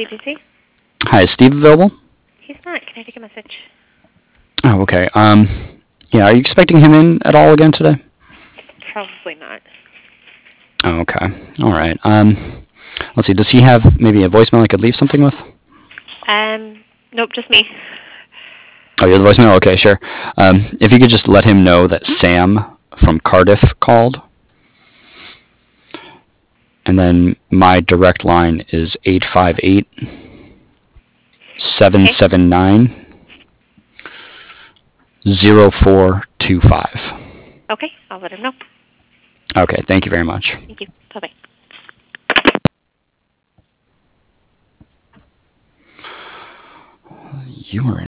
CBC. Hi, is Steve available? He's not. Can I take a message? Oh, okay. Yeah, are you expecting him in at all again today? Probably not. Oh, okay. All right. Let's see. Does he have maybe a voicemail I could leave something with? Nope, just me. Oh, you're the voicemail? Okay, sure. If you could just let him know that Sam from Cardiff called. And then my direct line is 858 779 0425. Okay, I'll let him know. Okay, thank you very much. Thank you. Bye-bye. You are